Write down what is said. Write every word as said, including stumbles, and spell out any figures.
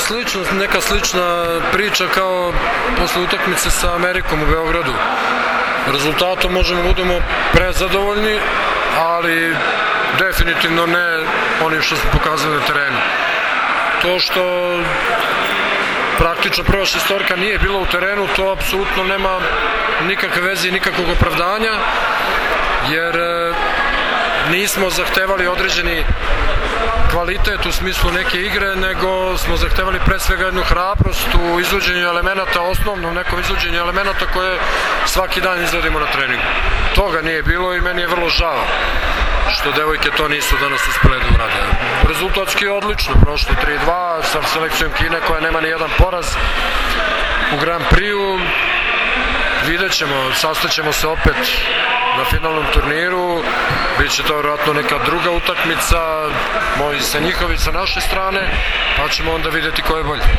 slično, neka slična priča kao posle utakmice sa Amerikom u Beogradu. Rezultatom možemo budemo prezadovoljni, ali definitivno ne onim što smo pokazali na terenu. To što praktično prva šestorka nije bila u terenu, to apsolutno nema nikakve veze i nikakvog opravdanja, jer nismo zahtevali određeni kvalitet u smislu neke igre, nego smo zahtevali pre svega jednu hrabrost u izvođenju elemenata, osnovnom nekom izvođenju elemenata koje svaki dan izvodimo na treningu. Toga nije bilo i meni je vrlo žao što devojke to nisu danas uspele da urade. Rezultatski je odlično, prošlo tri dva sa selekcijom Kine koja nema ni jedan poraz u Grand Prix-u. Vidjet ćemo, sastaćemo se opet na finalnom turniru, bit će to vjerojatno neka druga utakmica, moji sa njihovi sa naše strane, pa ćemo onda vidjeti ko je bolji.